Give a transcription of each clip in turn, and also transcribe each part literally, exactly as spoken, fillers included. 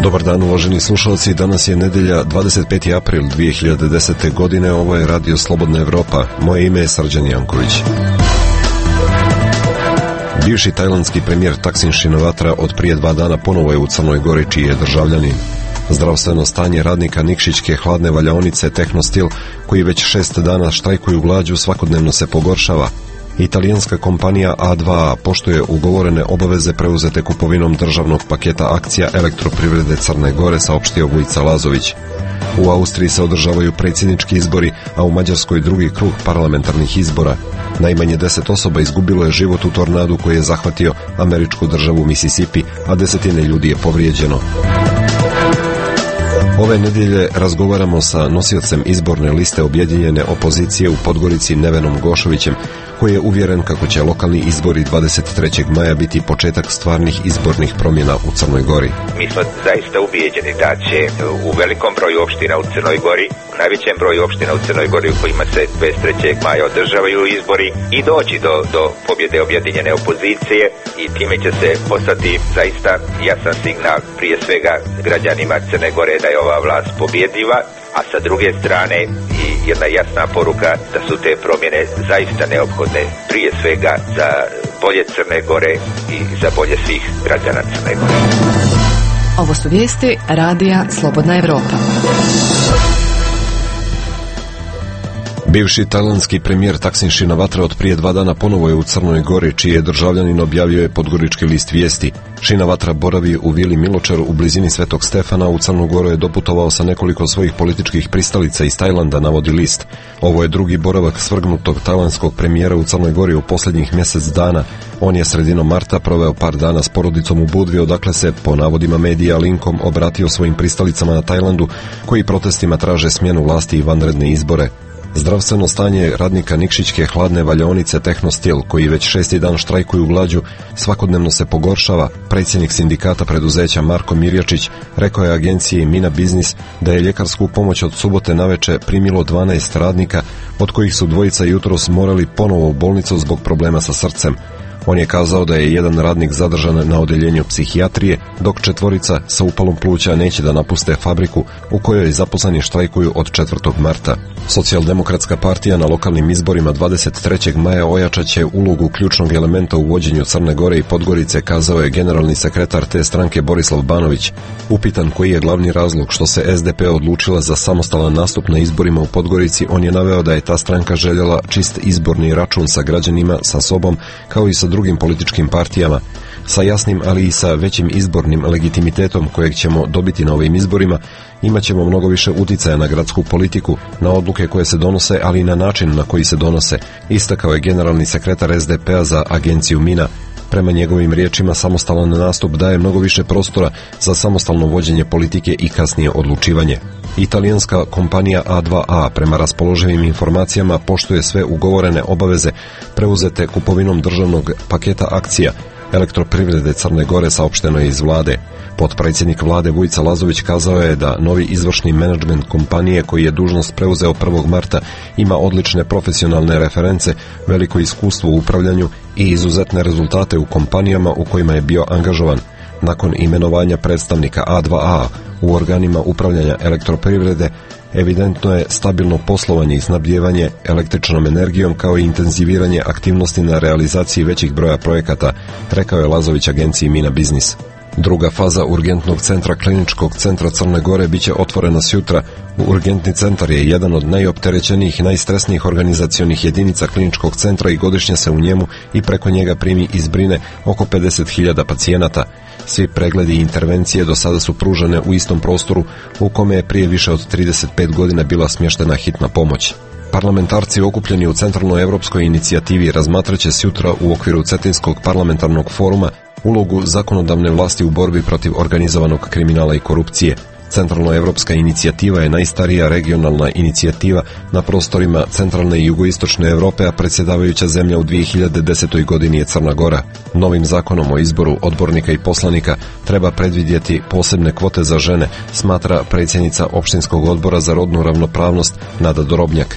Dobar dan, uvaženi slušalci, danas je nedelja dvadeset peti april dvije hiljade desete. godine, ovo je Radio Slobodna Evropa, moje ime je Srđan Janković. Bivši tajlandski premijer Thaksin Shinawatra od prije dva dana ponovo je u Crnoj Gori, čiji je državljanin. Zdravstveno stanje radnika Nikšićke hladne valjaonice Tehnostil, koji već šest dana štrajkuju glađu, svakodnevno se pogoršava. Italijanska kompanija A dva A poštuje ugovorene obaveze preuzete kupovinom državnog paketa akcija Elektroprivrede Crne Gore, saopštio Vujica Lazović. U Austriji se održavaju predsjednički izbori, a u Mađarskoj drugi krug parlamentarnih izbora. Najmanje deset osoba izgubilo je život u tornadu koji je zahvatio američku državu Mississippi, a desetine ljudi je povrijeđeno. Ove nedjelje razgovaramo sa nosiocem izborne liste objedinjene opozicije u Podgorici Nevenom Gošovićem, koji je uvjeren kako će lokalni izbori dvadeset trećeg maja biti početak stvarnih izbornih promjena u Crnoj Gori. Mi smo zaista ubijeđeni da će u velikom broju opština u Crnoj Gori, u najvećem broju opština u Crnoj Gori u kojima se dvadeset trećeg maja održavaju izbori, i doći do, do pobjede objedinjene opozicije, i time će se poslati zaista jasan signal prije svega građanima Crne Gore da je ova vlast pobjediva, a sa druge strane i jedna jasna poruka da su te promjene zaista neophodne prije svega za bolje Crne Gore i za bolje svih građana Crne Gore. Ovo su vijesti Radija Slobodna Evropa. Bivši tajlandski premijer Thaksin Shinawatra od prije dva dana ponovo je u Crnoj Gori, čiji je državljanin, objavio je Podgorički list vijesti. Shinawatra boravi u vili Miločar u blizini Svetog Stefana. U Crnu Goru je doputovao sa nekoliko svojih političkih pristalica iz Tajlanda, navodi list. Ovo je drugi boravak svrgnutog tajlandskog premijera u Crnoj Gori u posljednjih mjesec dana. On je sredinom marta proveo par dana s porodicom u Budvi, odakle se, po navodima medija, linkom obratio svojim pristalicama na Tajlandu, koji protestima traže smjenu vlasti i vanredne izbore. Zdravstveno stanje radnika Nikšićke hladne valjaonice Tehnostil, koji već šesti dan štrajkuju glađu, svakodnevno se pogoršava. Predsjednik sindikata preduzeća Marko Mirjačić rekao je agenciji Mina Biznis da je ljekarsku pomoć od subote naveče primilo dvanaest radnika, od kojih su dvojica jutros morali ponovo u bolnicu zbog problema sa srcem. On je kazao da je jedan radnik zadržan na odeljenju psihijatrije, dok četvorica sa upalom pluća neće da napuste fabriku u kojoj zaposleni štrajkuju od četvrtog marta. Socijaldemokratska partija na lokalnim izborima dvadeset trećeg maja ojačat će ulogu ključnog elementa u vođenju Crne Gore i Podgorice, kazao je generalni sekretar te stranke Borislav Banović. Upitan koji je glavni razlog što se S D P odlučila za samostalan nastup na izborima u Podgorici, on je naveo da je ta stranka željela čist izborni račun sa građanima, sa sobom, kao i sa drugim političkim partijama, sa jasnim, ali i sa većim izbornim legitimitetom kojeg ćemo dobiti na ovim izborima. Imat ćemo mnogo više uticaja na gradsku politiku, na odluke koje se donose, ali i na način na koji se donose, istakao je generalni sekretar S D P-a za agenciju Mina. Prema njegovim riječima, samostalan nastup daje mnogo više prostora za samostalno vođenje politike i kasnije odlučivanje. Italijanska kompanija A dva A prema raspoloživim informacijama poštuje sve ugovorene obaveze preuzete kupovinom državnog paketa akcija Elektroprivrede Crne Gore, saopšteno je iz vlade. Potpredsjednik vlade Vujica Lazović kazao je da novi izvršni menadžment kompanije, koji je dužnost preuzeo prvog marta, ima odlične profesionalne reference, veliko iskustvo u upravljanju i izuzetne rezultate u kompanijama u kojima je bio angažovan. Nakon imenovanja predstavnika A dva A u organima upravljanja elektroprivrede, evidentno je stabilno poslovanje i snabdijevanje električnom energijom, kao i intenziviranje aktivnosti na realizaciji većih broja projekata, rekao je Lazović agenciji Mina Biznis. Druga faza urgentnog centra Kliničkog centra Crne Gore biće otvorena sjutra. Urgentni centar je jedan od najopterećenijih i najstresnijih organizacionih jedinica kliničkog centra i godišnje se u njemu i preko njega primi i zbrine oko pedeset hiljada pacijenata. Svi pregledi i intervencije do sada su pružene u istom prostoru u kome je prije više od trideset pet godina bila smještena hitna pomoć. Parlamentarci okupljeni u Centralnoj evropskoj inicijativi razmatraće sjutra u okviru Cetinskog parlamentarnog foruma ulogu zakonodavne vlasti u borbi protiv organizovanog kriminala i korupcije. Centralnoevropska inicijativa je najstarija regionalna inicijativa na prostorima centralne i jugoistočne Europe, a predsjedavajuća zemlja u dvije hiljade desetoj. godini je Crna Gora. Novim zakonom o izboru odbornika i poslanika treba predvidjeti posebne kvote za žene, smatra predsjednica opštinskog odbora za rodnu ravnopravnost Nada Dorobnjak.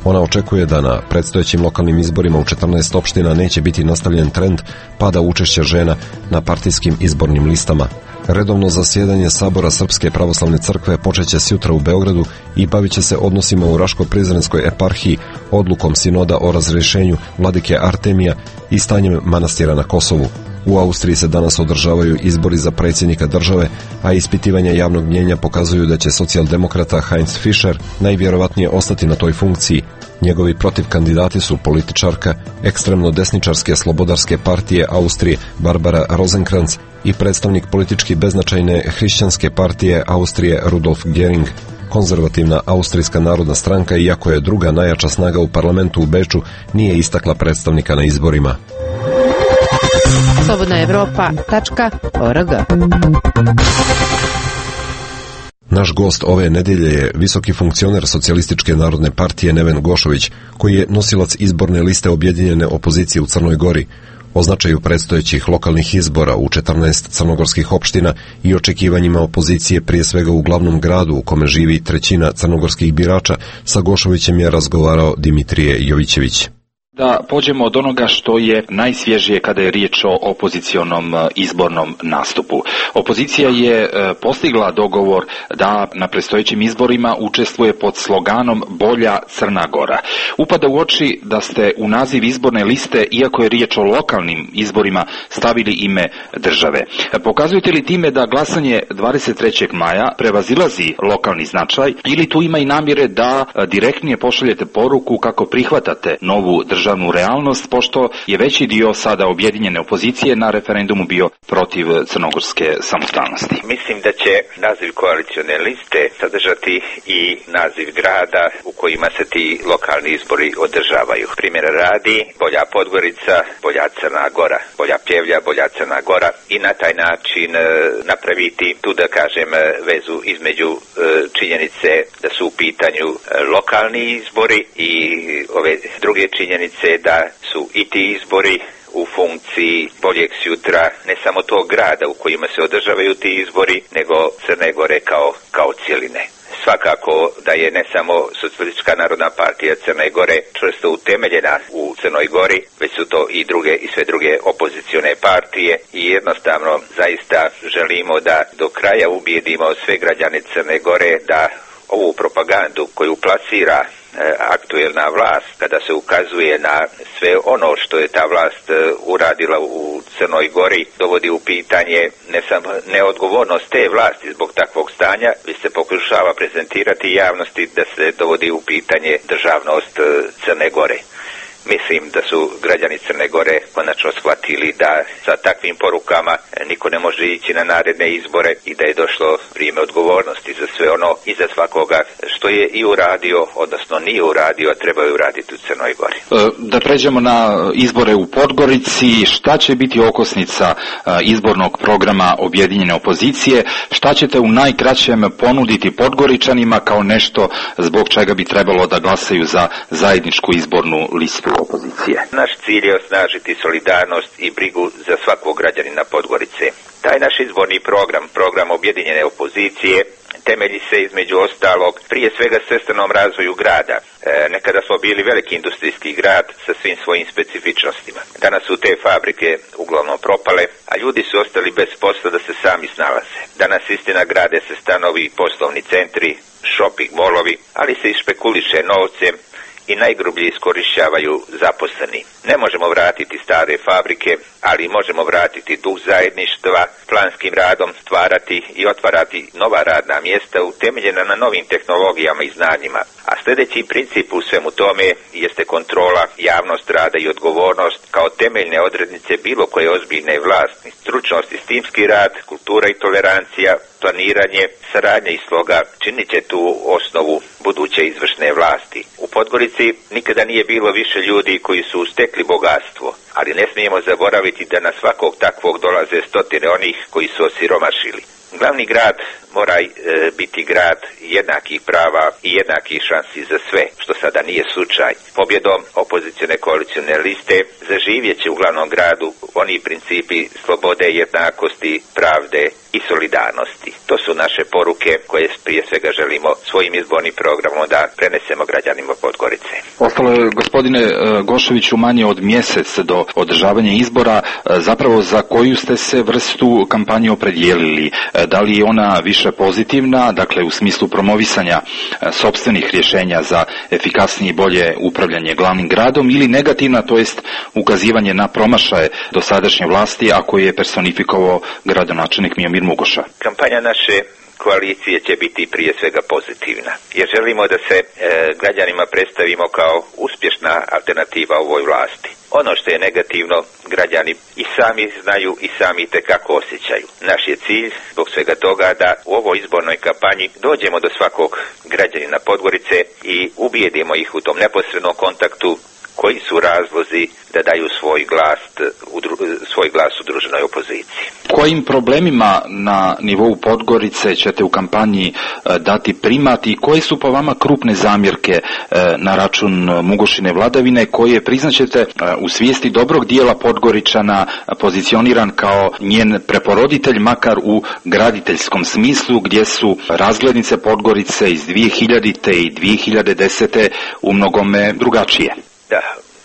Ona očekuje da na predstojećim lokalnim izborima u četrnaest opština neće biti nastavljen trend pada učešća žena na partijskim izbornim listama. Redovno zasjedanje Sabora Srpske pravoslavne crkve počeće sjutra u Beogradu i bavit će se odnosima u Raško-Prizrenskoj eparhiji, odlukom sinoda o razrješenju vladike Artemija i stanjem manastira na Kosovu. U Austriji se danas održavaju izbori za predsjednika države, a ispitivanja javnog mnjenja pokazuju da će socijaldemokrata Heinz Fischer najvjerovatnije ostati na toj funkciji. Njegovi protivkandidati su političarka ekstremno desničarske slobodarske partije Austrije Barbara Rosenkrantz i predstavnik politički beznačajne hrišćanske partije Austrije Rudolf Gering. Konzervativna Austrijska narodna stranka, iako je druga najjača snaga u parlamentu u Beču, nije istakla predstavnika na izborima. slobodna evropa tačka org. Naš gost ove nedjelje je visoki funkcioner Socijalističke narodne partije Neven Gošović, koji je nosilac izborne liste objedinjene opozicije u Crnoj Gori. O značaju predstojećih lokalnih izbora u četrnaest crnogorskih opština i očekivanjima opozicije prije svega u glavnom gradu u kome živi trećina crnogorskih birača, sa Gošovićem je razgovarao Dimitrije Jovićević. Da pođemo od onoga što je najsvježije kada je riječ o opozicionom izbornom nastupu. Opozicija je postigla dogovor da na predstojećim izborima učestvuje pod sloganom Bolja Crna Gora. Upada u oči da ste u naziv izborne liste, iako je riječ o lokalnim izborima, stavili ime države. Pokazujete li time da glasanje dvadeset trećeg maja prevazilazi lokalni značaj ili tu ima i namjere da direktnije pošaljete poruku kako prihvatate novu državu državnu realnost, pošto je veći dio sada objedinjene opozicije na referendumu bio protiv crnogorske samostalnosti? Mislim da će naziv koalicione liste sadržati i naziv grada u kojima se ti lokalni izbori održavaju. Primjera radi, Bolja Podgorica, Bolja Crna Gora, Bolja Pljevlja, Bolja Crna Gora i na taj način e, napraviti tu, da kažem, vezu između e, činjenice da su u pitanju e, lokalni izbori i ove druge činjenice da su i ti izbori u funkciji boljeg sutra ne samo tog grada u kojima se održavaju ti izbori, nego Crne Gore kao, kao cijeline. Svakako da je ne samo Socijalistička narodna partija Crne Gore čvrsto utemeljena u Crnoj Gori, već su to i druge i sve druge opozicione partije i jednostavno zaista želimo da do kraja ubijedimo sve građane Crne Gore da ovu propagandu koju plasira aktuelna vlast, kada se ukazuje na sve ono što je ta vlast uradila u Crnoj Gori, dovodi u pitanje ne samo neodgovornost te vlasti zbog takvog stanja, već se pokušava prezentirati javnosti da se dovodi u pitanje državnost Crne Gore. Mislim da su građani Crne Gore konačno shvatili da sa takvim porukama niko ne može ići na naredne izbore i da je došlo vrijeme odgovornosti za sve ono i za svakoga što je i uradio, odnosno nije uradio, a trebaju uraditi u Crnoj Gori. Da pređemo na izbore u Podgorici, šta će biti okosnica izbornog programa objedinjene opozicije, šta ćete u najkraćem ponuditi Podgoričanima kao nešto zbog čega bi trebalo da glasaju za zajedničku izbornu listu opozicije? Naš cilj je osnažiti solidarnost i brigu za svakog građanina Podgorice. Taj naš izborni program, program objedinjene opozicije, temelji se između ostalog prije svega svestanom razvoju grada. E, nekada smo bili veliki industrijski grad sa svim svojim specifičnostima. Danas su te fabrike uglavnom propale, a ljudi su ostali bez posla da se sami snalaze. Danas istina grade se stanovi i poslovni centri, shopping molovi, ali se i špekuliše novcem i najgrublje iskorišćavaju zaposleni. Ne možemo vratiti stare fabrike, ali možemo vratiti duh zajedništva, planskim radom stvarati i otvarati nova radna mjesta utemeljena na novim tehnologijama i znanjima. A sljedeći princip u svemu tome jeste kontrola, javnost rada i odgovornost kao temeljne odrednice bilo koje ozbiljne vlasti. Stručnost i timski rad, kultura i tolerancija, planiranje, saradnja i sloga činit će tu osnovu buduće izvršne vlasti. U Podgorici nikada nije bilo više ljudi koji su stekli bogatstvo, ali ne smijemo zaboraviti da na svakog takvog dolaze stotine onih koji su osiromašili. Glavni grad mora e, biti grad jednakih prava i jednakih šansi za sve, što sada nije slučaj. Pobjedom opozicione koalicione liste zaživjet će u glavnom gradu oni principi slobode, jednakosti, pravde i solidarnosti. To su naše poruke koje prije svega želimo svojim izbornim programom da prenesemo građanima Podgorice. Ostalo je, gospodine Goševiću, manje od mjesec do održavanja izbora. Zapravo za koju ste se vrstu kampanje opredijelili? Da li je ona više pozitivna, dakle u smislu promovisanja sopstvenih rješenja za efikasnije i bolje upravljanje glavnim gradom, ili negativna, to jest ukazivanje na promašaje dosadašnje vlasti, a koje je personifikovao gradonačelnik Miomir Mugoša? Kampanja naše koalicije će biti prije svega pozitivna, jer želimo da se e, građanima predstavimo kao uspješna alternativa ovoj vlasti. Ono što je negativno, građani i sami znaju i sami itekako osjećaju. Naš je cilj zbog svega toga da u ovoj izbornoj kampanji dođemo do svakog građanina Podgorice i ubijedimo ih u tom neposrednom kontaktu koji su razlozi da daju svoj glas, svoj glas udruženoj opoziciji. Kojim problemima na nivou Podgorice ćete u kampanji dati primat i koje su po vama krupne zamjerke na račun Mugošine vladavine, koje, priznaćete, u svijesti dobrog dijela Podgoričana pozicioniran kao njen preporoditelj, makar u graditeljskom smislu, gdje su razglednice Podgorice iz dvije hiljadite i dvije hiljade desete u mnogome drugačije? Da,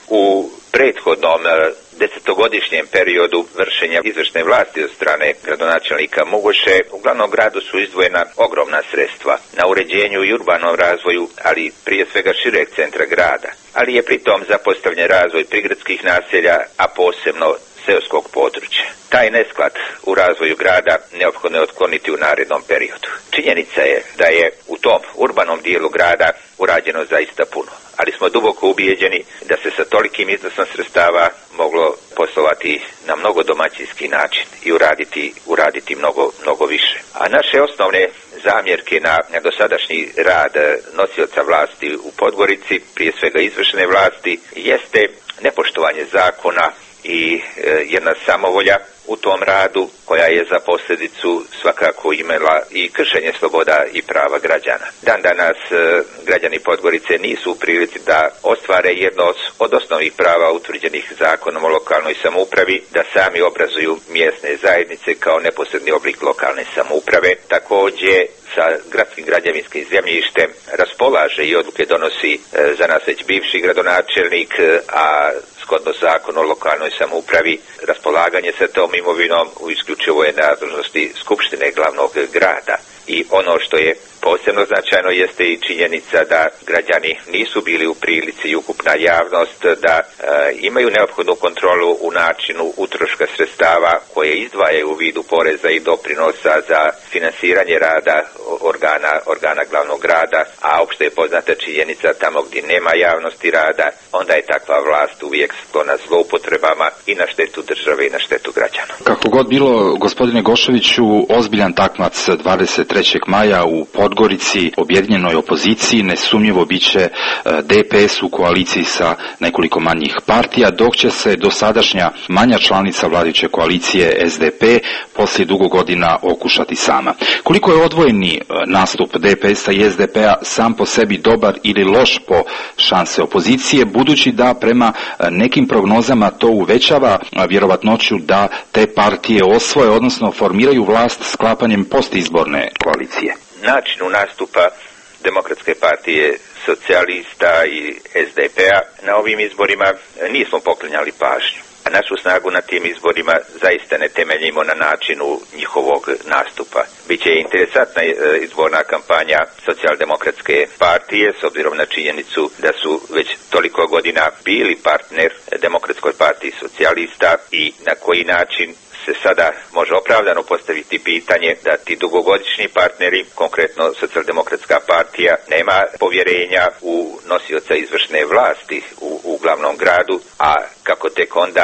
u prethodnom desetogodišnjem periodu vršenja izvršne vlasti od strane gradonačelnika Mugoše u glavnom gradu su izdvojena ogromna sredstva na uređenju i urbanom razvoju, ali prije svega šireg centra grada, ali je pritom zapostavljen razvoj prigradskih naselja, a posebno seoskog područja. Taj nesklad u razvoju grada neophodno je otkloniti u narednom periodu. Činjenica je da je u tom urbanom dijelu grada urađeno zaista puno, ali smo duboko ubijeđeni da se sa tolikim iznosom sredstava moglo poslovati na mnogo domaćinski način i uraditi, uraditi mnogo, mnogo više. A naše osnovne zamjerke na, na dosadašnji rad nosioca vlasti u Podgorici, prije svega izvršne vlasti, jeste nepoštovanje zakona i e, jedna samovolja u tom radu koja je za posljedicu svakako imala i kršenje sloboda i prava građana. Dan danas e, građani Podgorice nisu u prilici da ostvare jedno od osnovnih prava utvrđenih zakonom o lokalnoj samoupravi, da sami obrazuju mjesne zajednice kao neposredni oblik lokalne samouprave. Također sa gradskim građevinskim zemljištem raspolaže i odluke donosi e, za nas već bivši gradonačelnik, a shodno zakonu o lokalnoj samoupravi raspolaganje sa tom imovinom u isključivo je nadležnosti Skupštine glavnog grada. I ono što je posebno značajno jeste i činjenica da građani nisu bili u prilici i ukupna javnost da e, imaju neophodnu kontrolu u načinu utroška sredstava koje izdvajaju u vidu poreza i doprinosa za finansiranje rada organa, organa glavnog grada, a opšte je poznata činjenica tamo gdje nema javnosti rada, onda je takva vlast uvijek sklona zloupotrebama i na štetu države i na štetu građana. Kako god bilo, gospodine Goševiću, ozbiljan takmac dvadeset trećeg maja u Podgorici, objedinjenoj opoziciji, nesumnjivo bit će D P S u koaliciji sa nekoliko manjih partija, dok će se dosadašnja manja članica vladajuće koalicije S D P poslije dugo godina okušati sama. Koliko je odvojeni nastup D P S-a i S D P-a sam po sebi dobar ili loš po šanse opozicije, budući da prema nekim prognozama to uvećava vjerovatnoću da te partije osvoje, odnosno formiraju vlast sklapanjem postizborne koalicije? Načinu nastupa Demokratske partije socijalista i S D P-a na ovim izborima nismo poklanjali pažnju. A našu snagu na tim izborima zaista ne temeljimo na načinu njihovog nastupa. Biće interesantna izborna kampanja Socijaldemokratske partije s obzirom na činjenicu da su već toliko godina bili partner Demokratskoj partiji socijalista i na koji način se sada može opravdano postaviti pitanje da ti dugogodišnji partneri, konkretno Socijaldemokratska partija, nema povjerenja u nosioca izvršne vlasti u, u glavnom gradu, a kako tek onda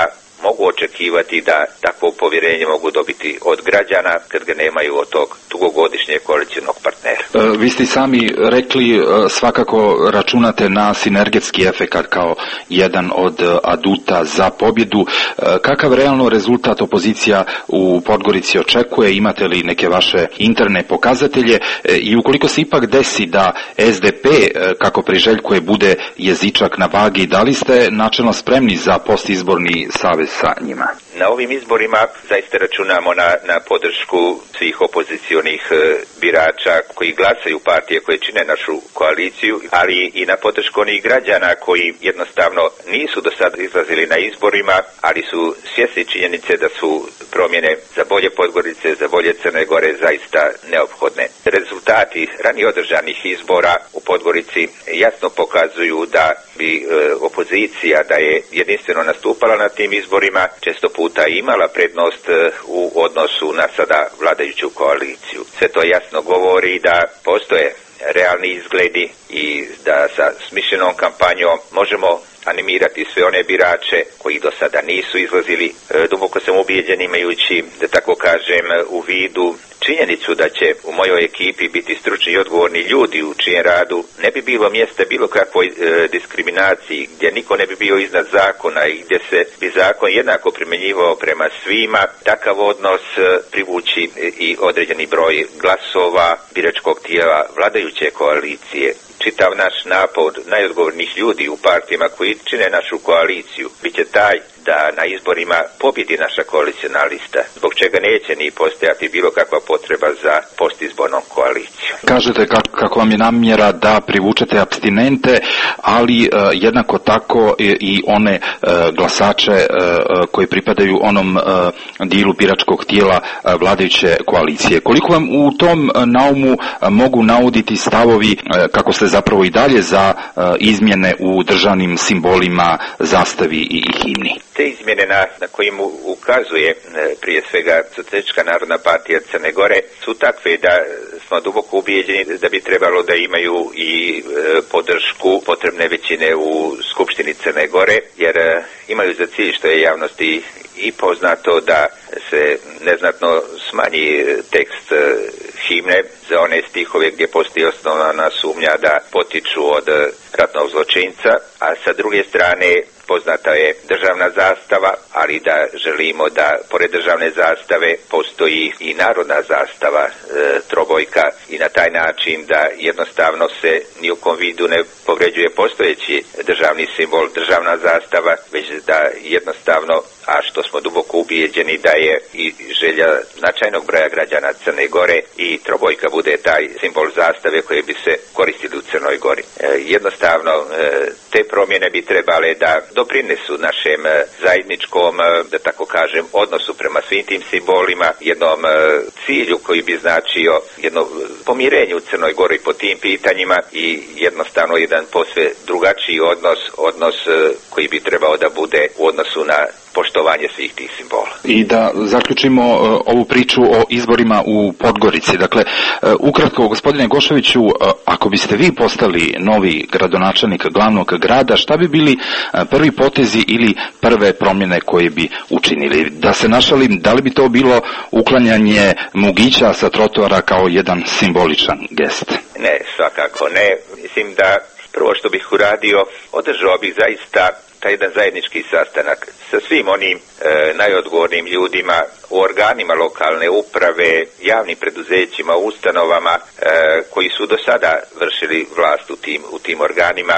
mogu očekivati da takvo povjerenje mogu dobiti od građana kad ga nemaju od tog dugogodišnjeg koalicijnog partnera. E, vi ste sami rekli, e, svakako računate na sinergetski efekat kao jedan od aduta za pobjedu. E, kakav realno rezultat opozicija u Podgorici očekuje? Imate li neke vaše interne pokazatelje? E, I ukoliko se ipak desi da S D P, e, kako priželjkuje, bude jezičak na vagi, da li ste načelno spremni za postizborni savez sa njima? Na ovim izborima zaista računamo na, na podršku svih opozicionih e, birača koji glasaju partije koje čine našu koaliciju, ali i na podršku onih građana koji jednostavno nisu do sada izlazili na izborima, ali su svjesni činjenice da su promjene za bolje Podgorice, za bolje Crne Gore zaista neophodne. Rezultati ranije održanih izbora u Podgorici jasno pokazuju da bi e, opozicija da je jedinstveno nastupala na tim izborima često puta imala prednost e, u odnosu na sada vladajuću koaliciju. Sve to jasno govori da postoje realni izgledi i da sa smišljenom kampanjom možemo animirati sve one birače koji do sada nisu izlazili. E, duboko sam ubijeđen imajući, da tako kažem, u vidu činjenicu da će u mojoj ekipi biti stručni i odgovorni ljudi u čijem radu ne bi bilo mjesta bilo kakvoj e, diskriminaciji, gdje niko ne bi bio iznad zakona i gdje se bi zakon jednako primjenjivao prema svima, takav odnos e, privući i određeni broj glasova biračkog tijela vladajuće koalicije. Čitav naš napor najodgovornijih ljudi u partijama koji čine našu koaliciju bit će taj da na izborima pobjedi naša koalicijna lista, zbog čega neće ni postojati bilo kakva potreba za postizbornom koalicijom. Kažete kako, kako vam je namjera da privučete apstinente, ali e, jednako tako i, i one e, glasače e, koji pripadaju onom e, dijelu biračkog tijela e, vladajuće koalicije. Koliko vam u tom naumu e, mogu nauditi stavovi e, kako ste zapravo i dalje za e, izmjene u državnim simbolima, zastavi i, i himni? Te izmjene na, na kojim ukazuje prije svega Socijalistička narodna partija Crne Gore su takve da smo duboko ubijeđeni da bi trebalo da imaju i e, podršku potrebne većine u Skupštini Crne Gore, jer e, imaju za cilj, što je javnosti i poznato, da se neznatno smanji tekst e, himne za one stihove gdje postoji osnovana sumnja da potiču od ratnog zločinca, a sa druge strane poznata je državna zastava, ali da želimo da pored državne zastave postoji i narodna zastava e, trobojka i na taj način da jednostavno se ni u kom vidu ne povređuje postojeći državni simbol, državna zastava, već da jednostavno, a što smo duboko ubijeđeni da je i želja značajnog broja građana Crne Gore, i trobojka bude taj simbol zastave koji bi se koristili u Crnoj Gori. E, jednostavno e, te promjene bi trebale da doprinesu našem e, zajedničkom, e, da tako kažem, odnosu prema svim tim simbolima, jednom e, cilju koji bi značio jedno pomirenje u Crnoj Gori po tim pitanjima i jednostavno jedan posve drugačiji odnos, odnos e, koji bi trebao da bude u odnosu na poštovanje svih tih simbola. I da zaključimo uh, ovu priču o izborima u Podgorici. Dakle, uh, ukratko, gospodine Goševiću, uh, ako biste vi postali novi gradonačelnik glavnog grada, šta bi bili uh, prvi potezi ili prve promjene koje bi učinili? Da se našalim, da li bi to bilo uklanjanje mugića sa trotoara kao jedan simboličan gest? Ne, svakako ne. Mislim da prvo što bih uradio, održao bih zaista taj jedan zajednički sastanak sa svim onim e, najodgovornim ljudima u organima lokalne uprave, javnim preduzećima, ustanovama e, koji su do sada vršili vlast u tim, u tim organima,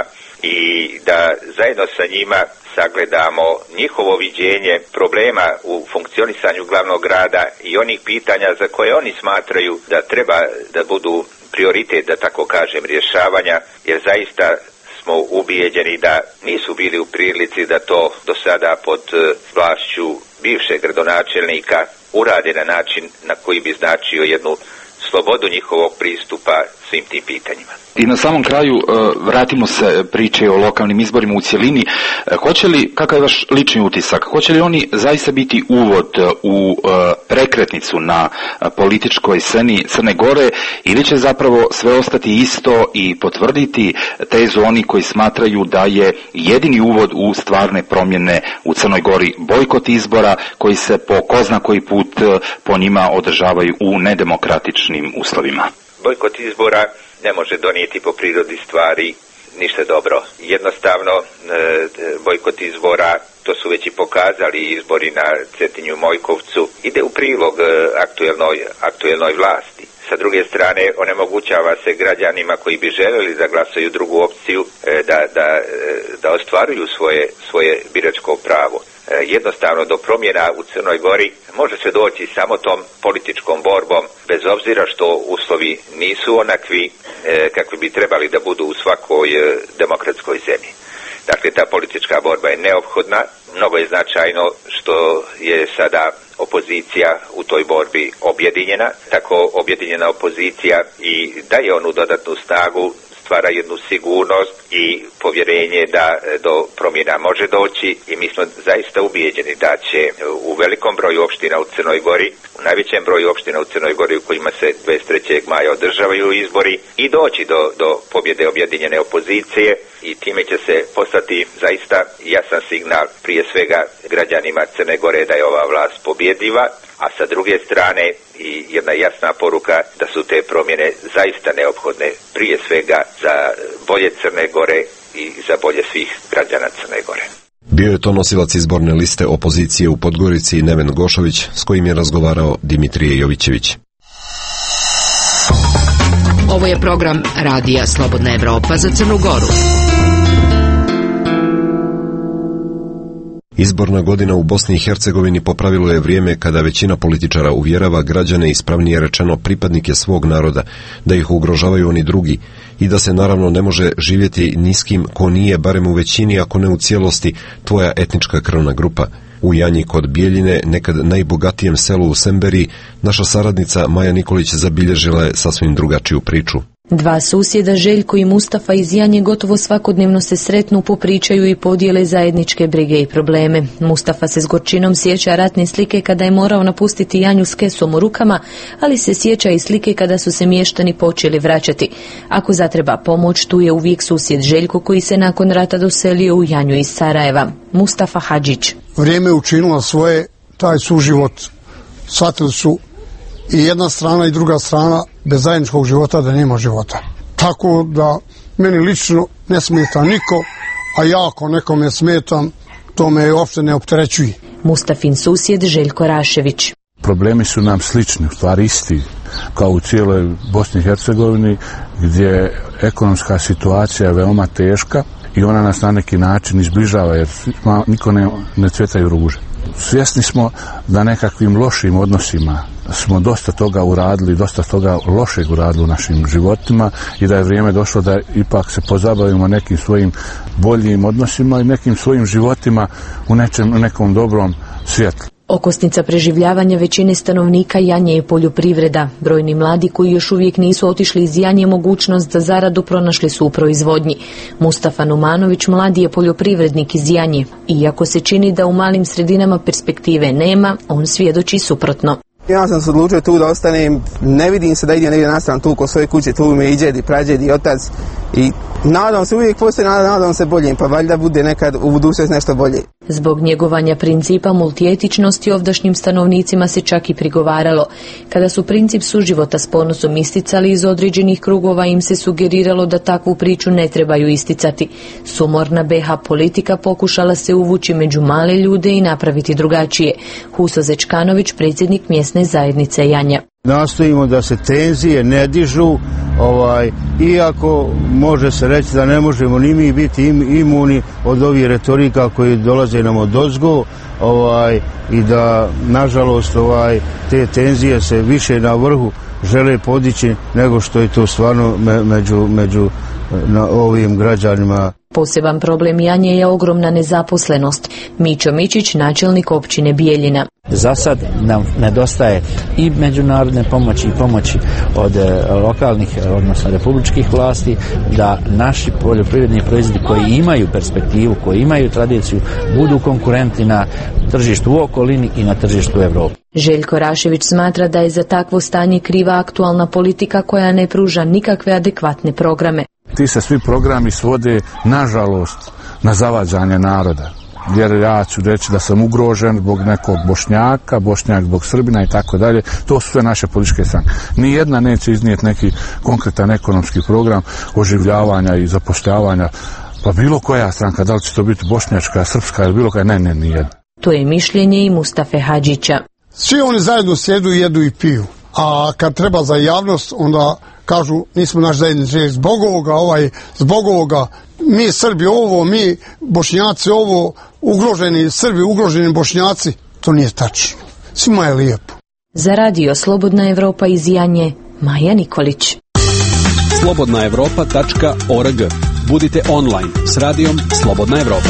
i da zajedno sa njima sagledamo njihovo viđenje problema u funkcionisanju glavnog grada i onih pitanja za koje oni smatraju da treba da budu prioritet, da tako kažem, rješavanja, jer zaista smo ubijeđeni da nisu bili u prilici da to do sada pod vlašću bivšeg gradonačelnika urade na način na koji bi značio jednu slobodu njihovog pristupa svim tim pitanjima. I na samom kraju vratimo se priče o lokalnim izborima u cjelini. Hoće li, kakav je vaš lični utisak, hoće li oni zaista biti uvod u prekretnicu na političkoj sceni Crne Gore ili će zapravo sve ostati isto i potvrditi tezu oni koji smatraju da je jedini uvod u stvarne promjene u Crnoj Gori bojkot izbora koji se po ko zna koji put po njima održavaju u nedemokratičnim uslovima? Bojkot izbora ne može donijeti po prirodi stvari ništa dobro. Jednostavno, bojkot izbora, to su već i pokazali izbori na Cetinju Mojkovcu, ide u prilog aktuelnoj, aktuelnoj vlasti. Sa druge strane, onemogućava se građanima koji bi željeli da glasaju drugu opciju, da, da, da ostvaruju svoje, svoje biračko pravo. Jednostavno, do promjena u Crnoj Gori može se doći samo tom političkom borbom, bez obzira što uslovi nisu onakvi kakvi bi trebali da budu u svakoj demokratskoj zemlji. Dakle, ta politička borba je neophodna. Mnogo je značajno što je sada opozicija u toj borbi objedinjena. Tako objedinjena opozicija i daje onu dodatnu snagu, stvara jednu sigurnost i povjerenje da do promjena može doći i mi smo zaista ubijeđeni da će u velikom broju opština u Crnoj Gori, u najvećem broju opština u Crnoj Gori u kojima se dvadeset trećeg maja održavaju izbori i doći do, do pobjede objedinjene opozicije i time će se poslati zaista jasan signal prije svega građanima Crne Gore da je ova vlast pobjediva, a sa druge strane i jedna jasna poruka da su te promjene zaista neophodne prije svega za bolje Crne Gore i za bolje svih građana Crne Gore. Bio je to nosilac izborne liste opozicije u Podgorici Neven Gošović, s kojim je razgovarao Dimitrije Jovićević. Ovo je program Radija Slobodna Evropa za Crnu Goru. Izborna godina u Bosni i Hercegovini po pravilu je vrijeme kada većina političara uvjerava građane, ispravnije rečeno pripadnike svog naroda, da ih ugrožavaju oni drugi i da se naravno ne može živjeti ni s kim ko nije, barem u većini, ako ne u cijelosti, tvoja etnička krvna grupa. U Janji kod Bijeljine, nekad najbogatijem selu u Semberiji, naša saradnica Maja Nikolić zabilježila je sasvim drugačiju priču. Dva susjeda, Željko i Mustafa iz Janje, gotovo svakodnevno se sretnu, popričaju i podijele zajedničke brige i probleme. Mustafa se s gorčinom sjeća ratne slike kada je morao napustiti Janju s kesom u rukama, ali se sjeća i slike kada su se mještani počeli vraćati. Ako zatreba pomoć, tu je uvijek susjed Željko koji se nakon rata doselio u Janju iz Sarajeva. Mustafa Hadžić. Vrijeme je učinilo svoje, taj suživot shvatili su i jedna strana i druga strana bez zajedničkog života da nema života. Tako da meni lično ne smeta niko, a ja ako nekome smetam, to me uopšte ne opterećuje. Mustafin susjed Željko Rašević. Problemi su nam slični, u stvari isti, kao u cijeloj Bosni i Hercegovini, gdje je ekonomska situacija veoma teška i ona nas na neki način izbližava, jer niko ne, ne cvjetaju ruže. Svjesni smo da nekakvim lošim odnosima smo dosta toga uradili, dosta toga lošeg uradili u našim životima i da je vrijeme došlo da ipak se pozabavimo nekim svojim boljim odnosima i nekim svojim životima u, nečem, u nekom dobrom svjetlu. Okosnica preživljavanja većine stanovnika Janje je poljoprivreda. Brojni mladi koji još uvijek nisu otišli iz Janje mogućnost za zaradu pronašli su u proizvodnji. Mustafa Numanović mladi je poljoprivrednik iz Janje. Iako se čini da u malim sredinama perspektive nema, on svjedoči suprotno. Ja sam se odlučio tu da ostanem, ne vidim se da idem negdje na stranu tu kod svoje kuće, tu me i djed i prađed i otac i nadam se, uvijek postoji nadam, nadam se boljem, pa valjda bude nekad u budućnosti nešto bolje. Zbog njegovanja principa multietičnosti ovdašnjim stanovnicima se čak i prigovaralo. Kada su princip suživota s ponosom isticali iz određenih krugova, im se sugeriralo da takvu priču ne trebaju isticati. Sumorna be ha politika pokušala se uvući među male ljude i napraviti drugačije. Huso Zečkanović, predsjednik mjesne zajednice Janja. Nastojimo da se tenzije ne dižu, ovaj, iako može se reći da ne možemo ni mi biti im, imuni od ovih retorika koji dolaze nam od ozgo, ovaj, i da nažalost ovaj, te tenzije se više na vrhu žele podići nego što je to stvarno me, među, među na ovim građanima. Poseban problem Janje je ogromna nezaposlenost. Mićo Mičić, načelnik općine Bijeljina. Za sad nam nedostaje i međunarodne pomoći i pomoći od lokalnih, odnosno republičkih vlasti, da naši poljoprivredni proizvodi koji imaju perspektivu, koji imaju tradiciju, budu konkurentni na tržištu u okolini i na tržištu u Evropi. Željko Rašević smatra da je za takvo stanje kriva aktualna politika koja ne pruža nikakve adekvatne programe. Ti se svi programi svode, nažalost, na zavađanje naroda. Jer ja ću reći da sam ugrožen zbog nekog Bošnjaka, Bošnjak zbog Srbina i tako dalje. To su sve naše političke stranke. Nijedna neće iznijeti neki konkretan ekonomski program oživljavanja i zapošljavanja. Pa bilo koja stranka, da li će to biti bošnjačka, srpska ili bilo koja, ne, ne, nijedna. To je mišljenje i Mustafe Hadžića. Svi oni zajedno sjedu, jedu i piju. A kad treba za javnost, onda kažu nismo naš zajednički zbog ovoga, ovaj, zbog ovoga, mi Srbi ovo, mi Bošnjaci ovo, ugroženi Srbi, ugroženi Bošnjaci. To nije tačno. Svima je lijepo. Za radio Slobodna Evropa iz Janje, Maja Nikolić. slobodna evropa tačka org. Budite online s radijom Slobodna Evropa.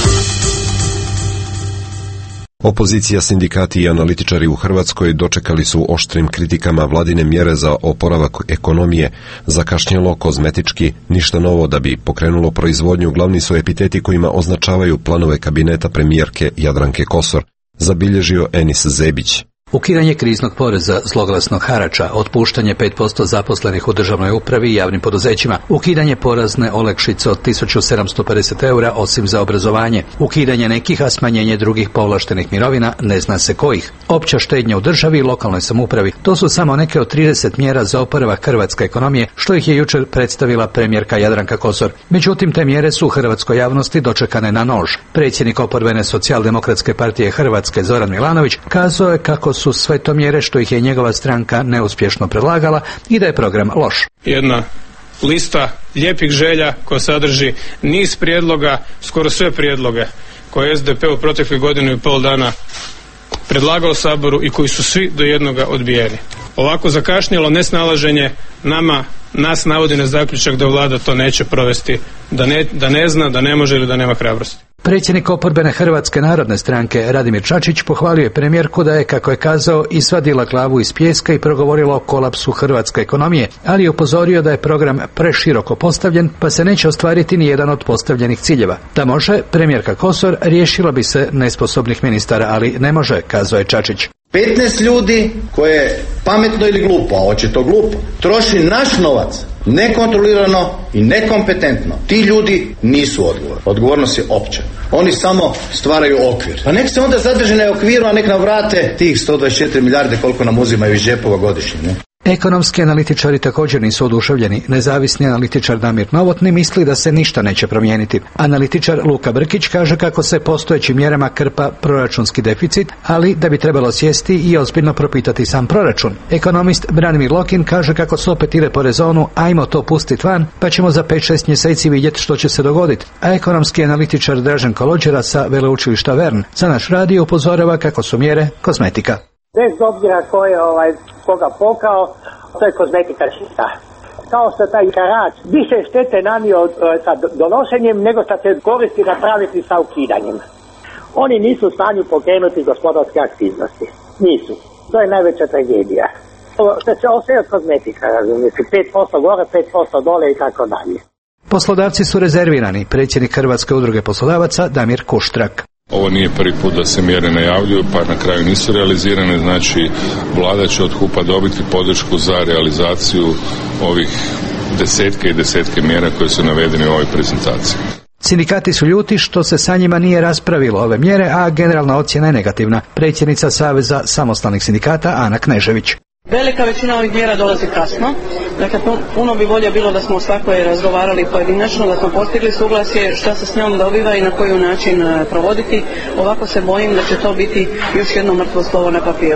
Opozicija, sindikati i analitičari u Hrvatskoj dočekali su oštrim kritikama vladine mjere za oporavak ekonomije. Zakašnjelo, kozmetički, ništa novo da bi pokrenulo proizvodnju, glavni su epiteti kojima označavaju planove kabineta premijerke Jadranke Kosor, zabilježio Enis Zebić. Ukidanje kriznog poreza, zloglasnog harača, otpuštanje pet posto zaposlenih u državnoj upravi i javnim poduzećima, ukidanje porazne olakšice od tisuću sedamsto pedeset eura osim za obrazovanje, ukidanje nekih, a smanjenje drugih povlaštenih mirovina, ne zna se kojih. Opća štednja u državi i lokalnoj samoupravi, to su samo neke od trideset mjera za oporavak hrvatske ekonomije, što ih je jučer predstavila premijerka Jadranka Kosor. Međutim, te mjere su u hrvatskoj javnosti dočekane na nož. Predsjednik oporbene Socijaldemokratske partije Hrvatske Zoran Milanović kazao je kako su sve to mjere što ih je njegova stranka neuspješno predlagala i da je program loš. Jedna lista lijepih želja koja sadrži niz prijedloga, skoro sve prijedloge koje je S D P u proteklih godinu i pol dana predlagao Saboru i koji su svi do jednoga odbijeni. Ovako zakašnjelo nesnalaženje nama, nas navodi na zaključak da vlada to neće provesti, da ne, da ne zna, da ne može ili da nema hrabrosti. Predsjednik oporbene Hrvatske narodne stranke Radimir Čačić pohvalio je premijerku da je, kako je kazao, izvadila glavu iz pijeska i progovorila o kolapsu hrvatske ekonomije, ali je upozorio da je program preširoko postavljen pa se neće ostvariti ni jedan od postavljenih ciljeva. Da može, premijerka Kosor riješila bi se nesposobnih ministara, ali ne može, kazao je Čačić. petnaest ljudi koje pametno ili glupo, a očito glupo, troši naš novac nekontrolirano i nekompetentno. Ti ljudi nisu odgovorni. Odgovornost je opća. Oni samo stvaraju okvir. Pa nek se onda zadrže na okviru, a nek nam vrate tih sto dvadeset četiri milijarde koliko nam uzimaju iz džepova godišnje, ne? Ekonomski analitičari također nisu oduševljeni. Nezavisni analitičar Damir Novotni misli da se ništa neće promijeniti. Analitičar Luka Brkić kaže kako se postojećim mjerama krpa proračunski deficit, ali da bi trebalo sjesti i ozbiljno propitati sam proračun. Ekonomist Branimir Lokin kaže kako se opet ide po rezonu ajmo to pustiti van, pa ćemo za pet šest mjeseci vidjeti što će se dogoditi. A ekonomski analitičar Dražen Kolođera sa veleučilišta Vern za naš radio upozorava kako su mjere kozmetika. Bez obzira ko je ovaj, koga pokao, to je kozmetika čista. Kao što taj harač više štete nanio sa donošenjem nego što se koristi napraviti sa ukidanjem. Oni nisu u stanju pokrenuti gospodarske aktivnosti. Nisu. To je najveća tragedija. To se sve od kozmetika, razumijete. pet posto gore, pet posto dole i tako dalje. Poslodavci su rezervirani. Predsjednik Hrvatske udruge poslodavaca Damir Kuštrak. Ovo nije prvi put da se mjere najavljuju, pa na kraju nisu realizirane, znači vlada će od H U P-a dobiti podršku za realizaciju ovih desetke i desetke mjera koje su navedene u ovoj prezentaciji. Sindikati su ljuti što se sa njima nije raspravilo ove mjere, a generalna ocjena je negativna. Predsjednica Saveza samostalnih sindikata Ana Knežević. Velika većina ovih mjera dolazi kasno, dakle puno bi bolje bilo da smo o svakoj razgovarali pojedinačno, da smo postigli suglasje šta se s njom dobiva i na koji način provoditi. Ovako se bojim da će to biti još jedno mrtvo slovo na papiru.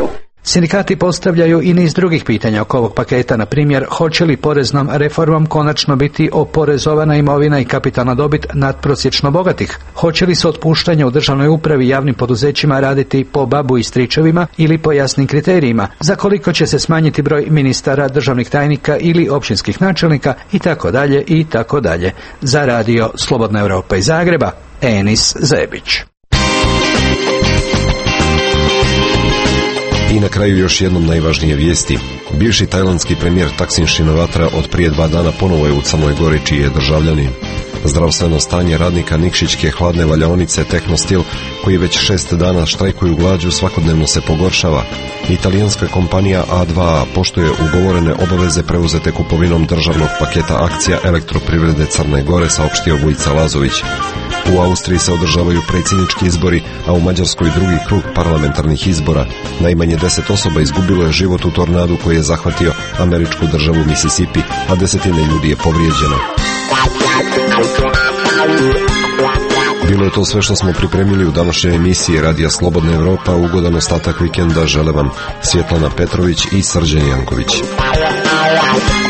Sindikati postavljaju i niz drugih pitanja oko ovog paketa, na primjer, hoće li poreznom reformom konačno biti oporezovana imovina i kapitalna dobit nadprosječno bogatih? Hoće li se otpuštanje u državnoj upravi i javnim poduzećima raditi po babu i stričevima ili po jasnim kriterijima? Za koliko će se smanjiti broj ministara, državnih tajnika ili općinskih načelnika i tako dalje i tako dalje. Za radio Slobodna Europa iz Zagreba, Enis Zebić. I na kraju još jednom najvažnije vijesti. Bivši tajlandski premijer Thaksin Shinawatra od prije dva dana ponovo je u Crnoj Gori, čiji je državljanin. Zdravstveno stanje radnika Nikšićke hladne valjaonice Tehnostil, koji već šest dana štrajkuju glađu, svakodnevno se pogoršava. Italijanska kompanija A dva A poštuje ugovorene obaveze preuzete kupovinom državnog paketa akcija Elektroprivrede Crne Gore, saopštio Vujica Lazović. U Austriji se održavaju predsjednički izbori, a u Mađarskoj drugi krug parlamentarnih izbora. Najmanje deset osoba izgubilo je život u tornadu koji je zahvatio američku državu Mississippi, a desetine ljudi je povrijeđeno. Bilo je to sve što smo pripremili u današnjoj emisiji Radija Slobodna Europa. Ugodan ostatak vikenda žele vam Svjetlana Petrović i Srđan Janković.